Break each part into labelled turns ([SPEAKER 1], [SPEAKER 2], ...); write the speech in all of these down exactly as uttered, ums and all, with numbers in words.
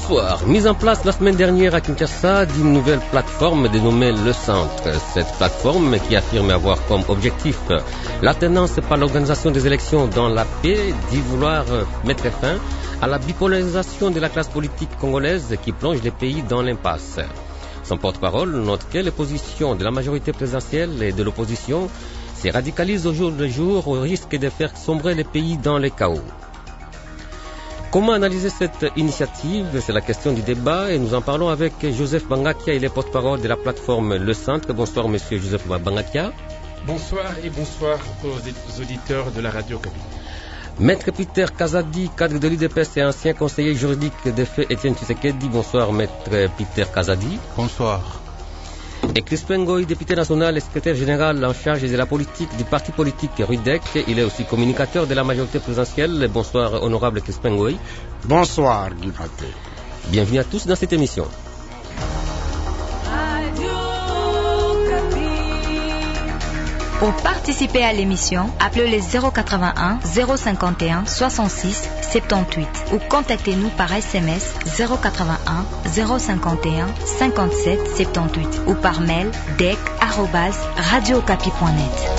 [SPEAKER 1] Bonsoir. Mise en place la semaine dernière à Kinshasa d'une nouvelle plateforme dénommée Le Centre. Cette plateforme qui affirme avoir comme objectif l'alternance par l'organisation des élections dans la paix, d'y vouloir mettre fin à la bipolarisation de la classe politique congolaise qui plonge le pays dans l'impasse. Son porte-parole note que les positions de la majorité présidentielle et de l'opposition se radicalisent au jour le jour au risque de faire sombrer le pays dans le chaos. Comment analyser cette initiative? C'est la question du débat et nous en parlons avec Joseph Bangakia, il est porte-parole de la plateforme Le Centre. Bonsoir monsieur Joseph Bangakia.
[SPEAKER 2] Bonsoir et bonsoir aux auditeurs de la radio Kapi.
[SPEAKER 1] Maître Peter Kazadi, cadre de l'U D P S et ancien conseiller juridique de feu Étienne Tshisekedi. Bonsoir maître Peter Kazadi.
[SPEAKER 3] Bonsoir.
[SPEAKER 1] Et Crispin Ngoy, député national et secrétaire général en charge de la politique du parti politique Rudec. Il est aussi communicateur de la majorité présidentielle. Bonsoir, honorable Crispin Ngoy.
[SPEAKER 4] Bonsoir, Guy Paté.
[SPEAKER 1] Bienvenue à tous dans cette émission.
[SPEAKER 5] Pour participer à l'émission, appelez le zéro quatre-vingt-un zéro cinquante et un soixante-six soixante-dix-huit ou contactez-nous par S M S zéro quatre-vingt-un zéro cinquante et un cinquante-sept soixante-dix-huit ou par mail dec arobase radiocapi point net.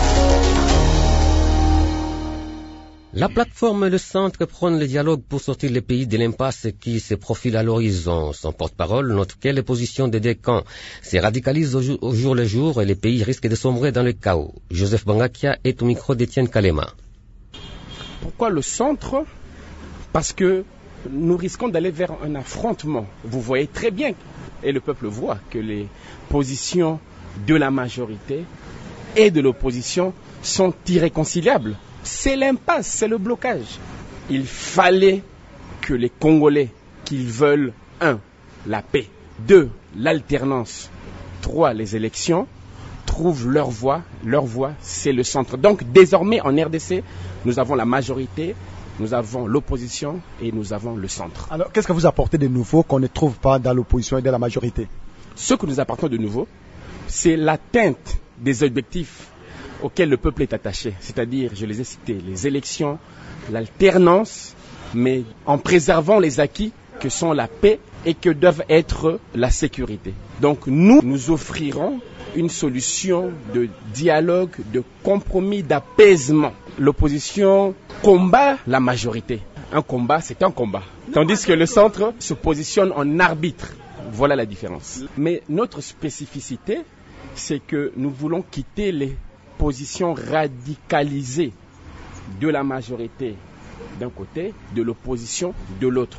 [SPEAKER 1] La plateforme Le Centre prône le dialogue pour sortir le pays de l'impasse qui se profile à l'horizon. Son porte-parole note que les positions des deux camps se radicalisent au jour, au jour le jour et le pays risque de sombrer dans le chaos. Joseph Bangakia est au micro d'Étienne Kalema.
[SPEAKER 2] Pourquoi le centre? Parce que nous risquons d'aller vers un affrontement. Vous voyez très bien, et le peuple voit, que les positions de la majorité et de l'opposition sont irréconciliables. C'est l'impasse, c'est le blocage. Il fallait que les Congolais, qu'ils veulent, un, la paix, deux, l'alternance, trois, les élections, trouvent leur voie. Leur voie, c'est le centre. Donc, désormais, en R D C, nous avons la majorité, nous avons l'opposition et nous avons le centre.
[SPEAKER 3] Alors, qu'est-ce que vous apportez de nouveau qu'on ne trouve pas dans l'opposition et dans la majorité?
[SPEAKER 2] Ce que nous apportons de nouveau, c'est l'atteinte des objectifs auxquels le peuple est attaché, c'est-à-dire, je les ai cités, les élections, l'alternance, mais en préservant les acquis que sont la paix et que doivent être la sécurité. Donc nous, nous offrirons une solution de dialogue, de compromis, d'apaisement. L'opposition combat la majorité. Un combat, c'est un combat. Tandis que le centre se positionne en arbitre. Voilà la différence. Mais notre spécificité, c'est que nous voulons quitter les position radicalisée de la majorité d'un côté, de l'opposition de l'autre.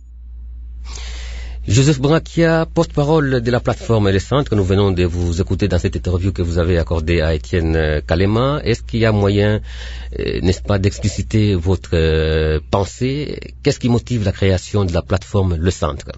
[SPEAKER 1] Joseph Bangakia, porte-parole de la plateforme Le Centre, nous venons de vous écouter dans cette interview que vous avez accordée à Étienne Kalema. Est-ce qu'il y a moyen, euh, n'est-ce pas, d'expliciter votre euh, pensée? Qu'est-ce qui motive la création de la plateforme Le Centre?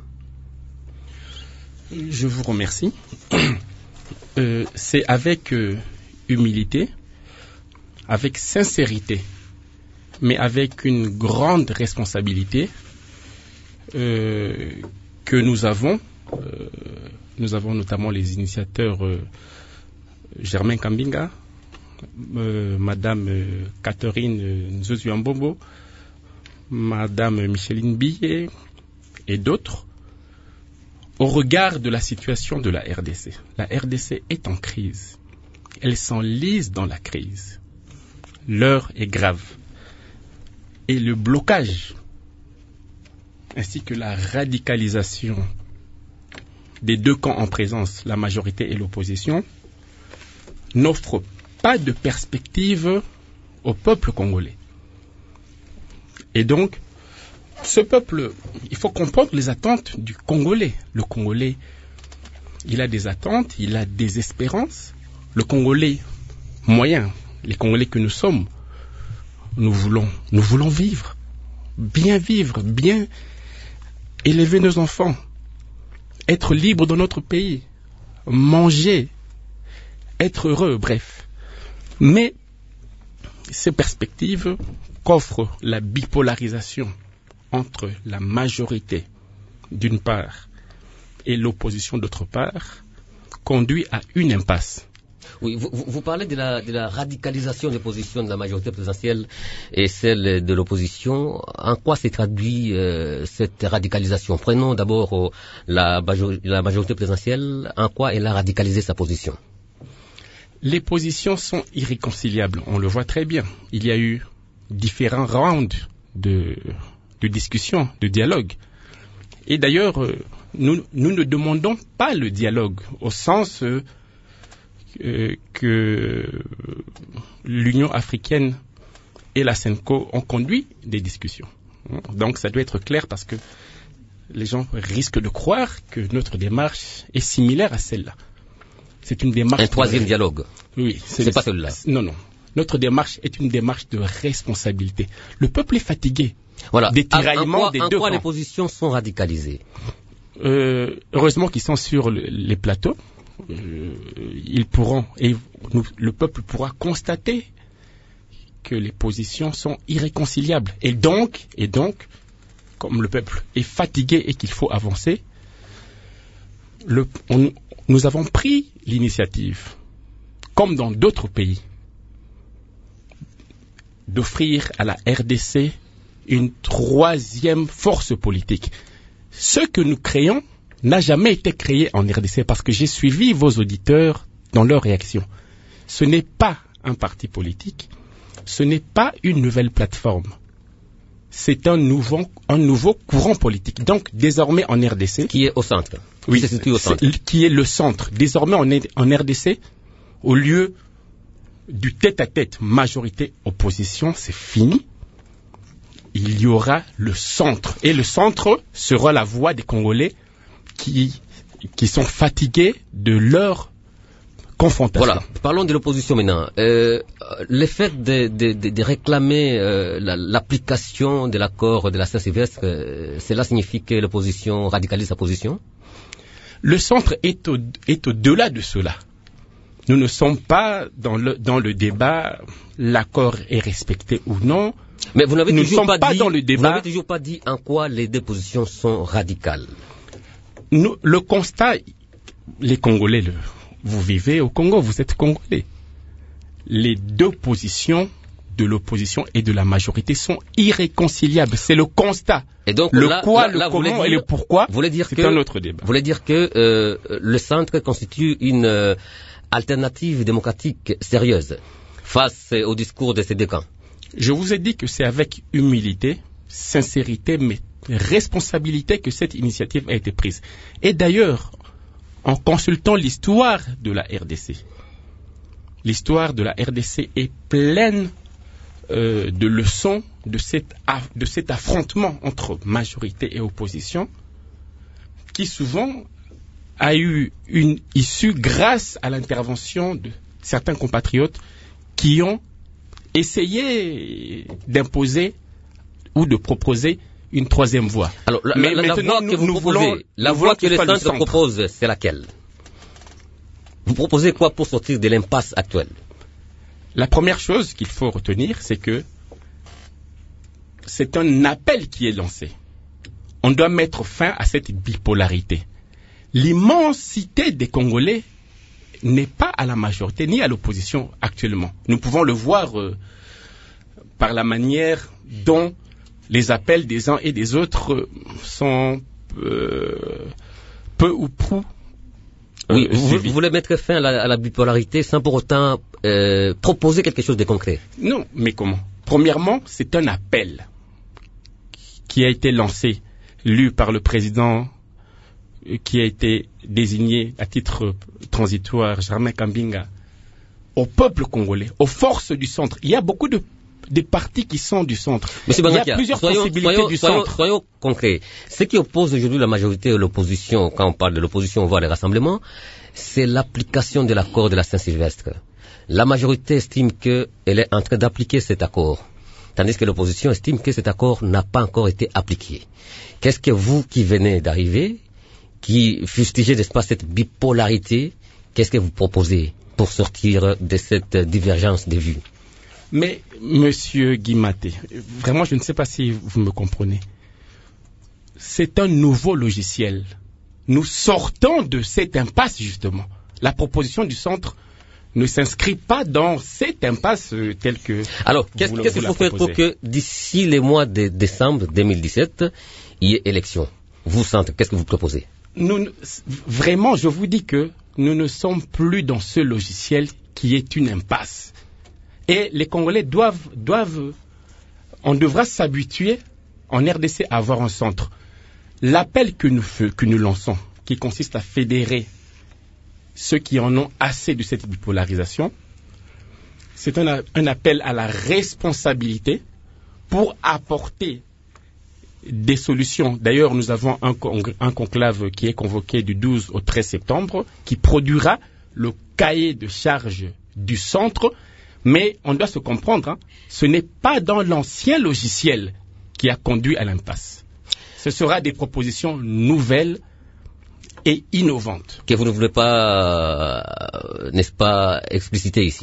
[SPEAKER 2] Je vous remercie. Euh, c'est avec euh, humilité, avec sincérité, mais avec une grande responsabilité euh, que nous avons. Euh, nous avons notamment les initiateurs euh, Germain Kambinga, euh, Madame euh, Catherine euh, Nzozu-Ambombo, Madame Micheline Billet et d'autres, au regard de la situation de la R D C. La R D C est en crise. Elle s'enlise dans la crise. L'heure est grave. Et le blocage, ainsi que la radicalisation des deux camps en présence, la majorité et l'opposition, n'offrent pas de perspective au peuple congolais. Et donc, ce peuple, il faut comprendre les attentes du Congolais. Le Congolais, il a des attentes, il a des espérances. Le Congolais moyen, les Congolais que nous sommes, nous voulons, nous voulons vivre, bien vivre, bien élever nos enfants, être libres dans notre pays, manger, être heureux, bref. Mais ces perspectives qu'offre la bipolarisation entre la majorité d'une part et l'opposition d'autre part conduit à une impasse.
[SPEAKER 1] Oui, vous, vous parlez de la, de la radicalisation des positions de la majorité présidentielle et celle de l'opposition. En quoi s'est traduit euh, cette radicalisation? Prenons d'abord euh, la, la majorité présidentielle. En quoi elle a radicalisé sa position?
[SPEAKER 2] Les positions sont irréconciliables, on le voit très bien. Il y a eu différents rounds de, de discussion, de dialogue. Et d'ailleurs, euh, nous, nous ne demandons pas le dialogue au sens euh, euh, que l'Union africaine et la SENCO ont conduit des discussions. Donc ça doit être clair parce que les gens risquent de croire que notre démarche est similaire à celle-là. C'est une démarche...
[SPEAKER 1] Un troisième
[SPEAKER 2] de...
[SPEAKER 1] dialogue.
[SPEAKER 2] Oui.
[SPEAKER 1] C'est, c'est pas celle-là.
[SPEAKER 2] Non, non. Notre démarche est une démarche de responsabilité. Le peuple est fatigué.
[SPEAKER 1] Voilà.
[SPEAKER 2] Des tiraillements
[SPEAKER 1] en quoi,
[SPEAKER 2] des
[SPEAKER 1] en
[SPEAKER 2] deux
[SPEAKER 1] quoi
[SPEAKER 2] camps.
[SPEAKER 1] Les positions sont radicalisées?
[SPEAKER 2] Euh, heureusement qu'ils sont sur le, les plateaux. Euh, ils pourront, et nous, le peuple pourra constater que les positions sont irréconciliables. Et donc, et donc, comme le peuple est fatigué et qu'il faut avancer, le, on, nous avons pris l'initiative, comme dans d'autres pays, d'offrir à la R D C une troisième force politique. Ce que nous créons n'a jamais été créé en R D C parce que j'ai suivi vos auditeurs dans leurs réactions. Ce n'est pas un parti politique, ce n'est pas une nouvelle plateforme. C'est un nouveau, un nouveau courant politique. Donc, désormais en R D C...
[SPEAKER 1] Qui est au centre.
[SPEAKER 2] Oui,
[SPEAKER 1] qui, se situe au centre.
[SPEAKER 2] Qui est le centre. Désormais en, en R D C, au lieu du tête-à-tête majorité-opposition, c'est fini. Il y aura le centre. Et le centre sera la voix des Congolais qui, qui sont fatigués de leur confrontation.
[SPEAKER 1] Voilà, parlons de l'opposition maintenant. Euh, le fait de, de, de, de réclamer euh, la, l'application de l'accord de la Saint-Sylvestre, euh, cela signifie que l'opposition radicalise sa position?
[SPEAKER 2] Le centre est, au, est au-delà de cela. Nous ne sommes pas dans le, dans le débat, l'accord est respecté ou non.
[SPEAKER 1] Mais vous n'avez
[SPEAKER 2] nous
[SPEAKER 1] toujours pas,
[SPEAKER 2] pas
[SPEAKER 1] dit,
[SPEAKER 2] dans le débat.
[SPEAKER 1] Vous n'avez toujours pas dit en quoi les deux positions sont radicales.
[SPEAKER 2] Nous, le constat, les Congolais, le, vous vivez au Congo, vous êtes Congolais. Les deux positions de l'opposition et de la majorité sont irréconciliables. C'est le constat.
[SPEAKER 1] Et donc,
[SPEAKER 2] le
[SPEAKER 1] là,
[SPEAKER 2] quoi,
[SPEAKER 1] là,
[SPEAKER 2] le
[SPEAKER 1] là,
[SPEAKER 2] comment
[SPEAKER 1] dire,
[SPEAKER 2] et le pourquoi,
[SPEAKER 1] dire
[SPEAKER 2] c'est
[SPEAKER 1] que,
[SPEAKER 2] un autre débat.
[SPEAKER 1] Vous voulez dire que euh, le centre constitue une euh, alternative démocratique sérieuse face au discours de ces deux camps?
[SPEAKER 2] Je vous ai dit que c'est avec humilité, sincérité, mais responsabilité que cette initiative a été prise. Et d'ailleurs, en consultant l'histoire de la R D C, l'histoire de la R D C est pleine euh, de leçons de, cette, de cet affrontement entre majorité et opposition, qui souvent a eu une issue grâce à l'intervention de certains compatriotes qui ont essayé d'imposer ou de proposer une troisième voie.
[SPEAKER 1] Alors, la,
[SPEAKER 2] Mais
[SPEAKER 1] la, la voie que vous
[SPEAKER 2] nous
[SPEAKER 1] proposez,
[SPEAKER 2] voulons,
[SPEAKER 1] la
[SPEAKER 2] nous
[SPEAKER 1] voie que le
[SPEAKER 2] centre,
[SPEAKER 1] centre propose, c'est laquelle? Vous proposez quoi pour sortir de l'impasse actuelle?
[SPEAKER 2] La première chose qu'il faut retenir, c'est que c'est un appel qui est lancé. On doit mettre fin à cette bipolarité. L'immensité des Congolais n'est pas à la majorité ni à l'opposition actuellement. Nous pouvons le voir euh, par la manière dont les appels des uns et des autres euh, sont euh, peu ou prou. Euh,
[SPEAKER 1] oui, vous, vous voulez mettre fin à la, à la bipolarité sans pour autant euh, proposer quelque chose de concret?
[SPEAKER 2] Non, mais comment? Premièrement, c'est un appel qui a été lancé, lu par le président qui a été désigné à titre transitoire, Germain Kambinga, au peuple congolais, aux forces du centre. Il y a beaucoup de des partis qui sont du centre.
[SPEAKER 1] Monsieur
[SPEAKER 2] Il y
[SPEAKER 1] Bangakia,
[SPEAKER 2] a plusieurs
[SPEAKER 1] soyons,
[SPEAKER 2] possibilités
[SPEAKER 1] soyons,
[SPEAKER 2] du
[SPEAKER 1] soyons,
[SPEAKER 2] centre.
[SPEAKER 1] Soyons concrets. Ce qui oppose aujourd'hui la majorité et l'opposition, quand on parle de l'opposition, on voit les rassemblements, c'est l'application de l'accord de la Saint-Sylvestre. La majorité estime qu'elle est en train d'appliquer cet accord, tandis que l'opposition estime que cet accord n'a pas encore été appliqué. Qu'est-ce que vous qui venez d'arriver, qui fustigez, n'est-ce pas, cette bipolarité, qu'est-ce que vous proposez pour sortir de cette divergence de vues?
[SPEAKER 2] Mais, monsieur Guimaté, vraiment, je ne sais pas si vous me comprenez. C'est un nouveau logiciel. Nous sortons de cette impasse, justement. La proposition du centre ne s'inscrit pas dans cette impasse euh, telle que...
[SPEAKER 1] Alors, qu'est-ce
[SPEAKER 2] vous,
[SPEAKER 1] qu'est-ce
[SPEAKER 2] vous
[SPEAKER 1] qu'il faut faire pour que d'ici les mois de décembre deux mille dix-sept, il y ait élection? Vous, Centre, qu'est-ce que vous proposez?
[SPEAKER 2] Nous, vraiment, je vous dis que nous ne sommes plus dans ce logiciel qui est une impasse. Et les Congolais doivent, doivent, on devra s'habituer en R D C à avoir un centre. L'appel que nous, que nous lançons, qui consiste à fédérer ceux qui en ont assez de cette bipolarisation, c'est un, un appel à la responsabilité pour apporter des solutions. D'ailleurs, nous avons un, un conclave qui est convoqué du douze au treize septembre, qui produira le cahier de charge du centre, mais on doit se comprendre, hein, ce n'est pas dans l'ancien logiciel qui a conduit à l'impasse. Ce sera des propositions nouvelles et innovantes.
[SPEAKER 1] Que vous ne voulez pas, euh, n'est-ce pas, expliciter ici?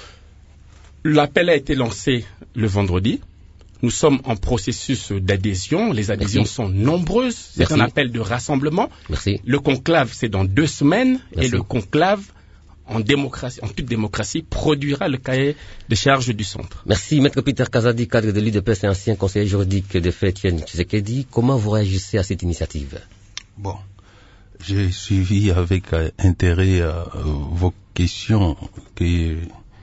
[SPEAKER 2] L'appel a été lancé le vendredi. Nous sommes en processus d'adhésion. Les adhésions Merci. sont nombreuses. C'est Merci. un appel de rassemblement.
[SPEAKER 1] Merci.
[SPEAKER 2] Le conclave, c'est dans deux semaines.
[SPEAKER 1] Merci.
[SPEAKER 2] Et le conclave, en démocratie, en toute démocratie, produira le cahier de charge du centre.
[SPEAKER 1] Merci. Maître Peter Kazadi, cadre de l'U D P S et ancien conseiller juridique de Feu Etienne Tshisekedi. Comment vous réagissez à cette initiative?
[SPEAKER 6] Bon, j'ai suivi avec euh, intérêt euh, vos questions que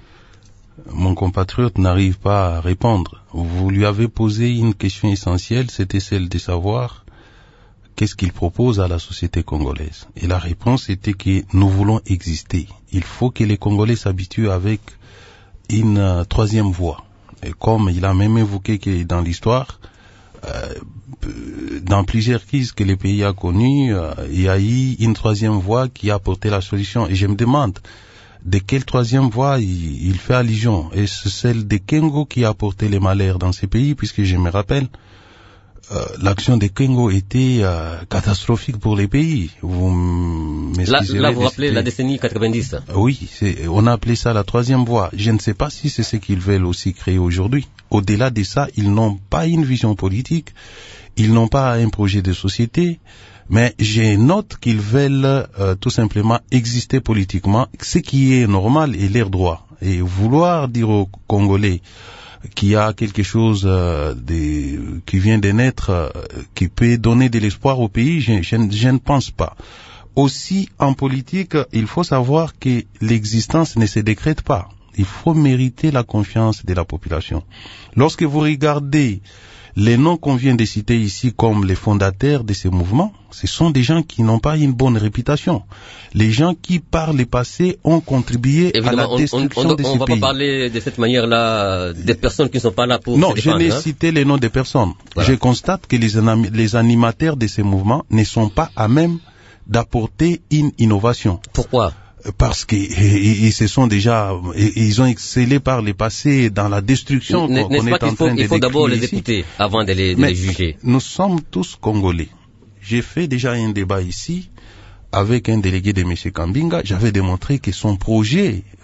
[SPEAKER 6] mon compatriote n'arrive pas à répondre. Vous lui avez posé une question essentielle, c'était celle de savoir qu'est-ce qu'il propose à la société congolaise. Et la réponse était que nous voulons exister. Il faut que les Congolais s'habituent avec une euh, troisième voie. Et comme il a même évoqué que dans l'histoire, euh, dans plusieurs crises que le pays a connues, euh, il y a eu une troisième voie qui a apporté la solution. Et je me demande de quelle troisième voie il, il fait allusion. Est-ce celle de Kengo qui a apporté les malheurs dans ces pays, puisque je me rappelle, euh, l'action de Kengo était euh, catastrophique pour les pays. Vous
[SPEAKER 1] là, là, vous rappelez la décennie quatre-vingt-dix.
[SPEAKER 6] Oui, c'est, on a appelé ça la troisième voie. Je ne sais pas si c'est ce qu'ils veulent aussi créer aujourd'hui. Au-delà de ça, ils n'ont pas une vision politique, ils n'ont pas un projet de société, mais je note qu'ils veulent euh, tout simplement exister politiquement, ce qui est normal et leur droit. Et vouloir dire aux Congolais qu'il y a quelque chose euh, de, qui vient de naître, euh, qui peut donner de l'espoir au pays, je, je, je ne pense pas. Aussi, en politique, il faut savoir que l'existence ne se décrète pas. Il faut mériter la confiance de la population. Lorsque vous regardez les noms qu'on vient de citer ici comme les fondateurs de ces mouvements, ce sont des gens qui n'ont pas une bonne réputation. Les gens qui, par le passé, ont contribué Évidemment, à la destruction
[SPEAKER 1] on, on, on,
[SPEAKER 6] de ce pays.
[SPEAKER 1] On ne va pas parler de cette manière-là des personnes qui ne sont pas là pour
[SPEAKER 6] Non,
[SPEAKER 1] se défendre.
[SPEAKER 6] je n'ai
[SPEAKER 1] hein.
[SPEAKER 6] cité les noms des personnes.
[SPEAKER 1] Voilà.
[SPEAKER 6] Je constate que les, les animateurs de ces mouvements ne sont pas à même d'apporter une innovation.
[SPEAKER 1] Pourquoi ?
[SPEAKER 6] Parce qu'ils se sont déjà, ils ont excellé par le passé dans la destruction qu'on, qu'on est en train de décrire.
[SPEAKER 1] Il faut d'abord les écouter avant de les, de les juger.
[SPEAKER 6] Nous sommes tous Congolais. J'ai fait déjà un débat ici avec un délégué de M. Kambinga. J'avais démontré que son projet euh,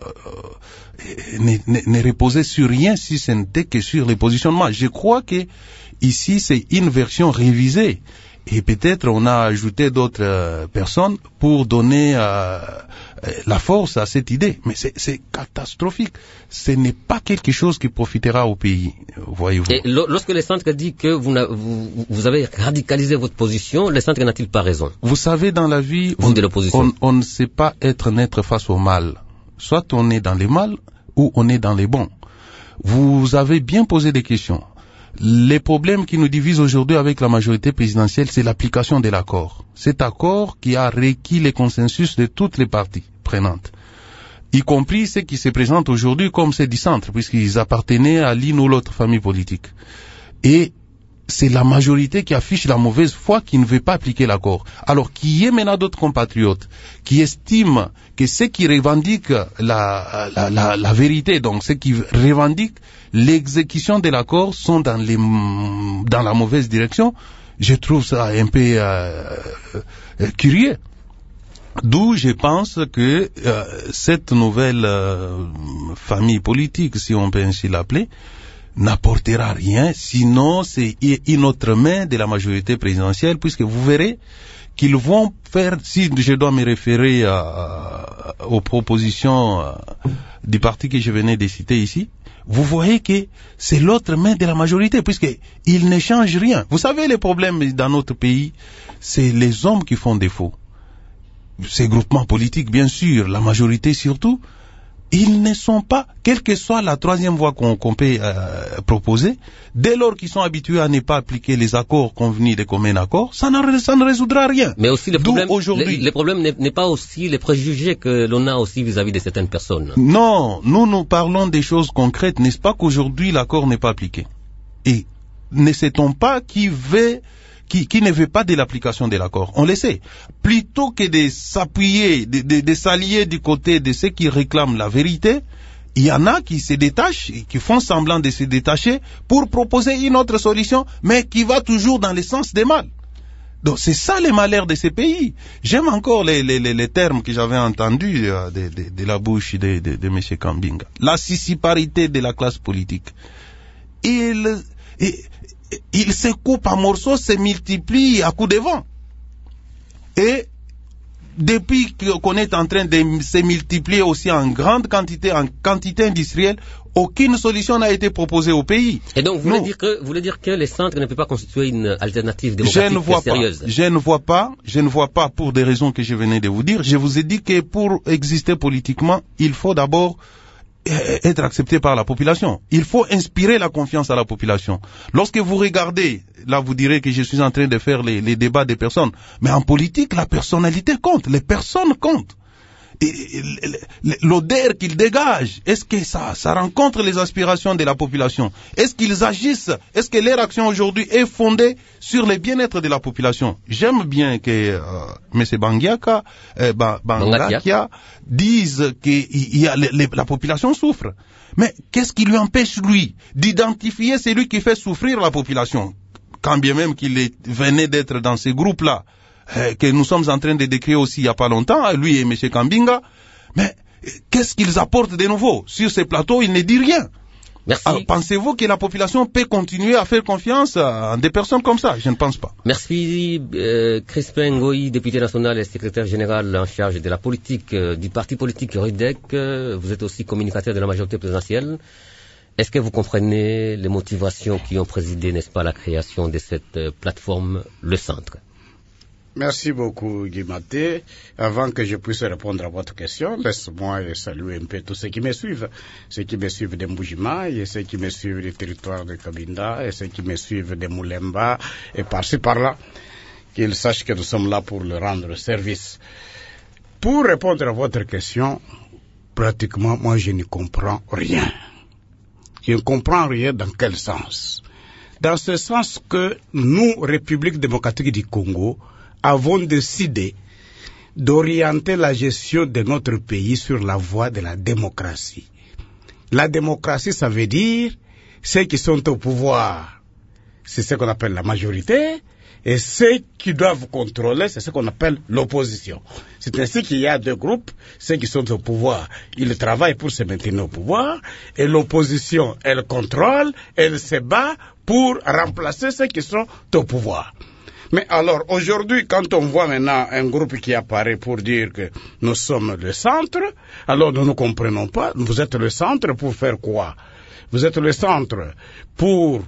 [SPEAKER 6] ne, ne, ne reposait sur rien si ce n'était que sur les positionnements. Je crois que ici c'est une version révisée. Et peut-être on a ajouté d'autres euh, personnes pour donner euh, la force à cette idée. Mais c'est, c'est catastrophique. Ce n'est pas quelque chose qui profitera au pays, voyez-vous.
[SPEAKER 1] Et lorsque le centre dit que vous, vous, vous avez radicalisé votre position, le centre n'a-t-il pas raison?
[SPEAKER 6] Vous savez, dans la vie,
[SPEAKER 1] vous
[SPEAKER 6] on,
[SPEAKER 1] de l'opposition.
[SPEAKER 6] On, on ne sait pas être neutre face au mal. Soit on est dans les mal ou on est dans les bons. Vous avez bien posé des questions. Les problèmes qui nous divisent aujourd'hui avec la majorité présidentielle, c'est l'application de l'accord. Cet accord qui a requis le consensus de toutes les parties prenantes, y compris ceux qui se présentent aujourd'hui comme ceux du centre, puisqu'ils appartenaient à l'une ou l'autre famille politique. Et c'est la majorité qui affiche la mauvaise foi, qui ne veut pas appliquer l'accord. Alors qu'il y ait maintenant d'autres compatriotes qui estiment que ceux qui revendiquent la, la, la, la vérité, donc ceux qui revendiquent l'exécution de l'accord sont dans, les, dans la mauvaise direction, je trouve ça un peu euh, euh, curieux. D'où je pense que euh, cette nouvelle euh, famille politique, si on peut ainsi l'appeler, n'apportera rien, sinon c'est une autre main de la majorité présidentielle, puisque vous verrez qu'ils vont faire, si je dois me référer à, à, aux propositions à, du parti que je venais de citer ici, vous voyez que c'est l'autre main de la majorité, puisqu'ils ne changent rien. Vous savez, les problèmes dans notre pays, c'est les hommes qui font défaut. Ces groupements politiques, bien sûr, la majorité surtout, ils ne sont pas, quelle que soit la troisième voie qu'on, qu'on peut euh, proposer, dès lors qu'ils sont habitués à ne pas appliquer les accords convenus de commun accord, ça, ça ne résoudra rien.
[SPEAKER 1] Mais aussi le problème, aujourd'hui, le, le problème n'est, n'est pas aussi les préjugés que l'on a aussi vis-à-vis de certaines personnes.
[SPEAKER 6] Non, nous nous parlons des choses concrètes, n'est-ce pas qu'aujourd'hui l'accord n'est pas appliqué. Et ne sait-on pas qui veut Qui, qui ne veut pas de l'application de l'accord. On le sait. Plutôt que de s'appuyer, de, de, de s'allier du côté de ceux qui réclament la vérité, il y en a qui se détachent, qui font semblant de se détacher pour proposer une autre solution, mais qui va toujours dans le sens des mal. Donc c'est ça le malheur de ces pays. J'aime encore les, les, les, les termes que j'avais entendus euh, de, de, de la bouche de, de, de M. Kambinga. La sissiparité de la classe politique. Il... il il se coupe en morceaux, se multiplie à coups de vent. Et depuis qu'on est en train de se multiplier aussi en grande quantité, en quantité industrielle, aucune solution n'a été proposée au pays.
[SPEAKER 1] Et donc, vous voulez dire que, vous voulez dire que les centres ne peuvent pas constituer une alternative démocratique
[SPEAKER 6] je ne vois
[SPEAKER 1] sérieuse?
[SPEAKER 6] Pas, je ne vois pas, je ne vois pas pour des raisons que je venais de vous dire. Je vous ai dit que pour exister politiquement, il faut d'abord être accepté par la population. Il faut inspirer la confiance à la population. Lorsque vous regardez, là vous direz que je suis en train de faire les, les débats des personnes, mais en politique, la personnalité compte, les personnes comptent. Et, et, l'odeur qu'ils dégagent, est-ce que ça, ça rencontre les aspirations de la population? Est-ce qu'ils agissent? Est-ce que leur action aujourd'hui est fondée sur le bien-être de la population? J'aime bien que euh, M. Bangiaka, euh, Bangakia dise que y, y a, les, les, la population souffre. Mais qu'est-ce qui lui empêche, lui, d'identifier celui qui fait souffrir la population? Quand bien même qu'il est, venait d'être dans ces groupes-là, que nous sommes en train de décrire aussi il n'y a pas longtemps, lui et M. Kambinga, mais qu'est-ce qu'ils apportent de nouveau? Sur ces plateaux, ils ne disent rien.
[SPEAKER 1] Merci.
[SPEAKER 6] Alors, pensez-vous que la population peut continuer à faire confiance à des personnes comme ça? Je ne pense pas.
[SPEAKER 1] Merci euh, Crispin Ngoï, député national et secrétaire général en charge de la politique euh, du parti politique R U D E C. Euh, vous êtes aussi communicateur de la majorité présidentielle. Est-ce que vous comprenez les motivations qui ont présidé, n'est-ce pas, à la création de cette euh, plateforme, le Centre?
[SPEAKER 4] Merci beaucoup, Guy Maté. Avant que je puisse répondre à votre question, laisse-moi saluer un peu tous ceux qui me suivent. Ceux qui me suivent de Mboujima, et ceux qui me suivent du territoire de Kabinda, et ceux qui me suivent de Moulemba, et par-ci par-là, qu'ils sachent que nous sommes là pour leur rendre service. Pour répondre à votre question, pratiquement, moi, je ne comprends rien. Je ne comprends rien dans quel sens? Dans ce sens que nous, République démocratique du Congo, avons décidé d'orienter la gestion de notre pays sur la voie de la démocratie. La démocratie, ça veut dire ceux qui sont au pouvoir, c'est ce qu'on appelle la majorité, et ceux qui doivent contrôler, c'est ce qu'on appelle l'opposition. C'est ainsi qu'il y a deux groupes, ceux qui sont au pouvoir, ils travaillent pour se maintenir au pouvoir, et l'opposition, elle contrôle, elle se bat pour remplacer ceux qui sont au pouvoir. Mais alors, aujourd'hui, quand on voit maintenant un groupe qui apparaît pour dire que nous sommes le centre, alors nous ne comprenons pas. Vous êtes le centre pour faire quoi? Vous êtes le centre pour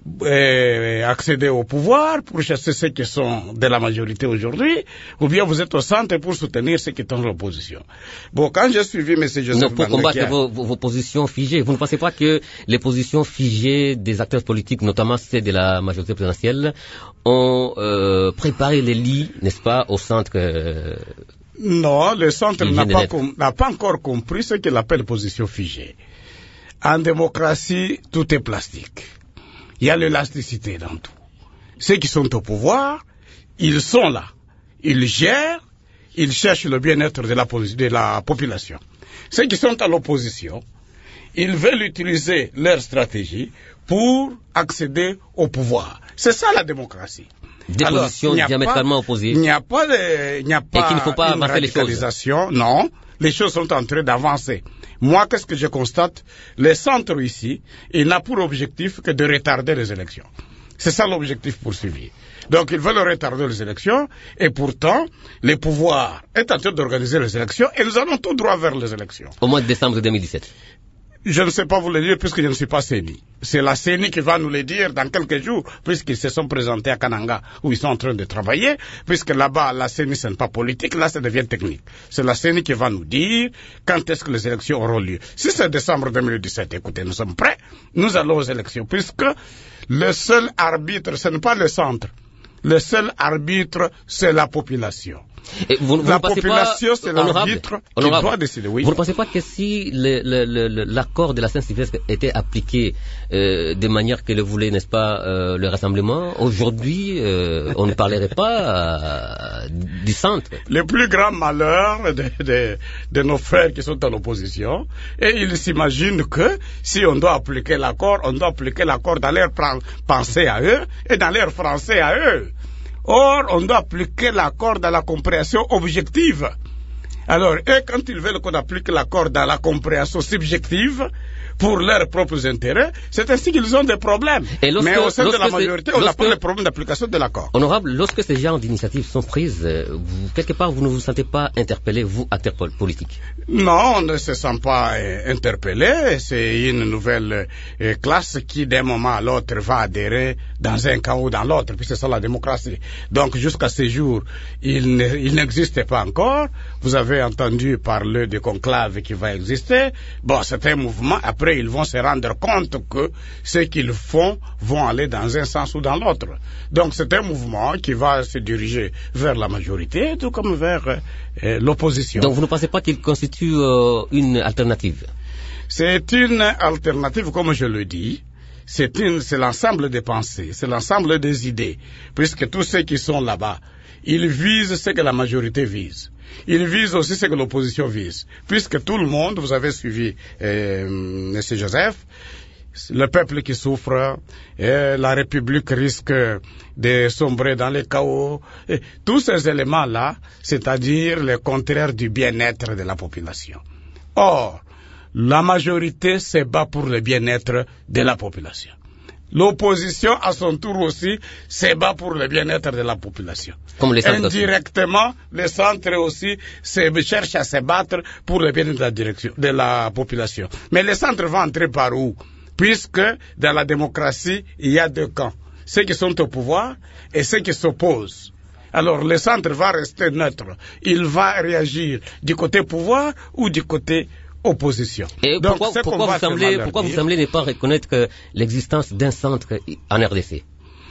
[SPEAKER 4] euh, accéder au pouvoir, pour chasser ceux qui sont de la majorité aujourd'hui, ou bien vous êtes au centre pour soutenir ceux qui sont en l'opposition. Bon, quand j'ai suivi M. Joseph
[SPEAKER 1] Non, pour combattre
[SPEAKER 4] a...
[SPEAKER 1] vos, vos, vos positions figées, vous ne pensez pas que les positions figées des acteurs politiques, notamment celles de la majorité présidentielle, ont euh, préparé les lits, n'est-ce pas, au centre euh,
[SPEAKER 4] Non, le centre n'a pas, com- n'a pas encore compris ce qu'il appelle position figée. En démocratie, tout est plastique. Il y a l'élasticité dans tout. Ceux qui sont au pouvoir, ils sont là. Ils gèrent, ils cherchent le bien-être de la, de la population. Ceux qui sont à l'opposition, ils veulent utiliser leur stratégie pour accéder au pouvoir. C'est ça la démocratie.
[SPEAKER 1] Des Alors, positions diamétralement opposées.
[SPEAKER 4] Il n'y a pas, de, il n'y a pas,
[SPEAKER 1] Et qu'il ne faut pas
[SPEAKER 4] une
[SPEAKER 1] avancer les
[SPEAKER 4] radicalisation. Non, les choses sont en train d'avancer. Moi, qu'est-ce que je constate? Le centre ici, il n'a pour objectif que de retarder les élections. C'est ça l'objectif poursuivi. Donc ils veulent retarder les élections, et pourtant, le pouvoir est en train d'organiser les élections, et nous allons tout droit vers les élections.
[SPEAKER 1] Au mois de décembre deux mille dix-sept.
[SPEAKER 4] Je ne sais pas vous le dire puisque je ne suis pas C E N I. C'est la C E N I qui va nous le dire dans quelques jours, puisqu'ils se sont présentés à Kananga, où ils sont en train de travailler, puisque là-bas, la C E N I, ce n'est pas politique, là, ça devient technique. C'est la C E N I qui va nous dire quand est-ce que les élections auront lieu. Si c'est décembre deux mille dix-sept, écoutez, nous sommes prêts, nous allons aux élections, puisque le seul arbitre, ce n'est pas le centre. Le seul arbitre, c'est la population.
[SPEAKER 1] Et vous, vous
[SPEAKER 4] la population, c'est l'arbitre qui
[SPEAKER 1] honorable,
[SPEAKER 4] doit décider. Oui.
[SPEAKER 1] Vous ne pensez pas que si le, le, le, l'accord de la Saint-Sylvestre était appliqué euh, de manière que le voulait, n'est-ce pas, euh, le rassemblement, aujourd'hui, euh, on ne parlerait pas euh, du centre?
[SPEAKER 4] Le plus grand malheur de, de, de nos frères qui sont en opposition, et ils s'imaginent que si on doit appliquer l'accord, on doit appliquer l'accord dans leur pensée à eux et dans leur français à eux. Or, on doit appliquer l'accord dans la compréhension objective. Alors, eux, quand ils veulent qu'on applique l'accord dans la compréhension subjective, pour leurs propres intérêts, c'est ainsi qu'ils ont des problèmes. Et lorsque, Mais au sein de la majorité, on n'a pas le problème d'application de l'accord.
[SPEAKER 1] Honorable, lorsque ces genres d'initiatives sont prises, vous, quelque part, vous ne vous sentez pas interpellé, vous, acteurs politiques?
[SPEAKER 4] Non, on ne se sent pas euh, interpellé. C'est une nouvelle euh, classe qui, d'un moment à l'autre, va adhérer dans un camp ou dans l'autre, puis c'est ça la démocratie. Donc, jusqu'à ce jour, il, ne, il n'existe pas encore. Vous avez entendu parler de conclave qui va exister. Bon, c'est un mouvement. Après, ils vont se rendre compte que ce qu'ils font vont aller dans un sens ou dans l'autre. Donc c'est un mouvement qui va se diriger vers la majorité, tout comme vers euh, l'opposition.
[SPEAKER 1] Donc vous ne pensez pas qu'il constitue euh, une alternative?
[SPEAKER 4] C'est une alternative, comme je le dis. C'est une, c'est l'ensemble des pensées, c'est l'ensemble des idées, puisque tous ceux qui sont là-bas, ils visent ce que la majorité vise. Ils visent aussi ce que l'opposition vise. Puisque tout le monde, vous avez suivi euh, M. Joseph, le peuple qui souffre, et la République risque de sombrer dans le chaos. Et tous ces éléments-là, c'est-à-dire le contraire du bien-être de la population. Or, la majorité se bat pour le bien-être de la population. L'opposition, à son tour aussi, se bat pour le bien-être de la population.
[SPEAKER 1] Comme les centres
[SPEAKER 4] Indirectement, les centres aussi se, cherchent à se battre pour le bien-être de la, direction, de la population. Mais les centres vont entrer par où? Puisque dans la démocratie, il y a deux camps. Ceux qui sont au pouvoir et ceux qui s'opposent. Alors, le centre va rester neutre. Il va réagir du côté pouvoir ou du côté opposition.
[SPEAKER 1] Et Donc, pourquoi, pourquoi, vous semblez, pourquoi vous semblez ne pas reconnaître que l'existence d'un centre en R D C?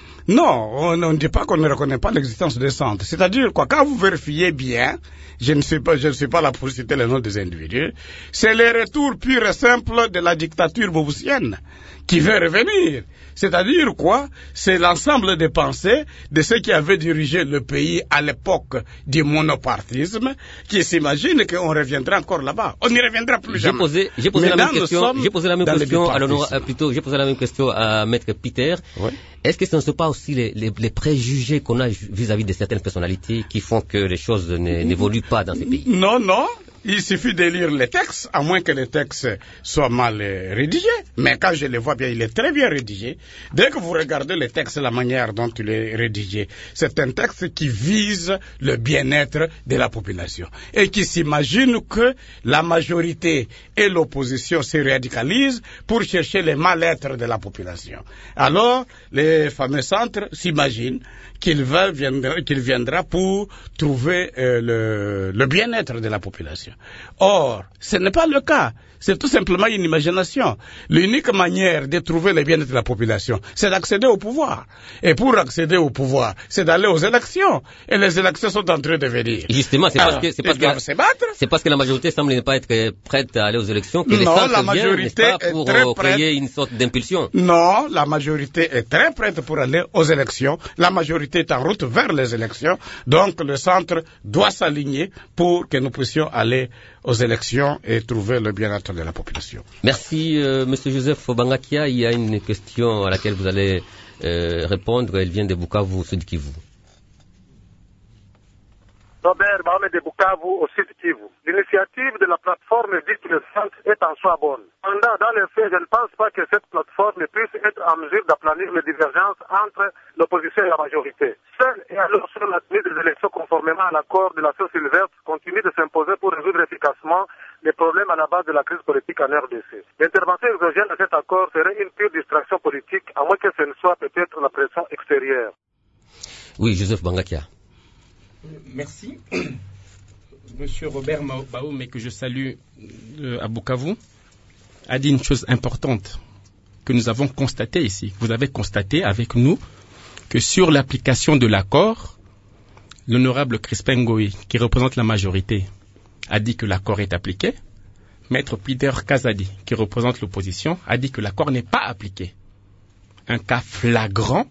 [SPEAKER 4] Non, on ne dit pas qu'on ne reconnaît pas l'existence d'un centre. C'est-à-dire quoi, quand vous vérifiez bien, je ne suis pas, je ne suis pas là pour citer le nom des individus, c'est le retour pur et simple de la dictature bouboussienne qui veut revenir. C'est-à-dire quoi? C'est l'ensemble des pensées de ceux qui avaient dirigé le pays à l'époque du monopartisme, qui s'imaginent qu'on reviendra encore là-bas. On n'y reviendra plus jamais.
[SPEAKER 1] J'ai posé, j'ai posé la même question, j'ai posé la même question à l'honneur, plutôt, j'ai posé la même question à Maître Peter. Ouais. Est-ce que ce ne sont pas aussi les, les, les préjugés qu'on a vis-à-vis de certaines personnalités qui font que les choses n'évoluent pas dans ces pays?
[SPEAKER 4] Non, non. Il suffit de lire les textes, à moins que les textes soient mal rédigés. Mais quand je les vois bien, il est très bien rédigé. Dès que vous regardez le texte, la manière dont il est rédigé, c'est un texte qui vise le bien-être de la population. Et qui s'imagine que la majorité et l'opposition se radicalisent pour chercher le mal-être de la population. Alors, les fameux centres s'imaginent qu'il va, viendra, qu'il viendra pour trouver euh, le, le bien-être de la population. Or, ce n'est pas le cas. C'est tout simplement une imagination. L'unique manière de trouver le bien-être de la population, c'est d'accéder au pouvoir. Et pour accéder au pouvoir, c'est d'aller aux élections. Et les élections sont en train de venir.
[SPEAKER 1] Justement, c'est parce que, c'est parce que,
[SPEAKER 4] se battre.
[SPEAKER 1] C'est parce que la majorité semble ne pas être prête à aller aux élections que
[SPEAKER 4] non,
[SPEAKER 1] les centres
[SPEAKER 4] la majorité
[SPEAKER 1] viennent, pas,
[SPEAKER 4] est
[SPEAKER 1] pour
[SPEAKER 4] très
[SPEAKER 1] euh,
[SPEAKER 4] prête.
[SPEAKER 1] créer une sorte d'impulsion.
[SPEAKER 4] Non, la majorité est très prête pour aller aux élections. La majorité est en route vers les élections. Donc, le centre doit s'aligner pour que nous puissions aller aux élections et trouver le bien-être de la population.
[SPEAKER 1] Merci, euh, Monsieur Joseph Bangakia. Il y a une question à laquelle vous allez euh, répondre. Elle vient de Bukavu, Sud Kivu.
[SPEAKER 7] Robert Bahame de Bukavu, au Sud Kivu. L'initiative de la plateforme dite le centre est en soi bonne. Pendant, dans les faits, je ne pense pas que cette plateforme puisse être en mesure d'aplanir les divergences entre l'opposition et la majorité. Et alors, sur la tenue des élections conformément à l'accord de la société verte, continue de s'imposer pour résoudre efficacement les problèmes à la base de la crise politique en R D C. L'intervention exogène de cet accord serait une pure distraction politique, à moins que ce ne soit peut-être la pression extérieure.
[SPEAKER 1] Oui, Joseph Bangakia.
[SPEAKER 2] Merci. Monsieur Robert Bao, mais que je salue euh, à Bukavu, a dit une chose importante que nous avons constatée ici. Vous avez constaté avec nous que sur l'application de l'accord, l'honorable Crispin Ngoï, qui représente la majorité, a dit que l'accord est appliqué. Maître Peter Kazadi, qui représente l'opposition, a dit que l'accord n'est pas appliqué. Un cas flagrant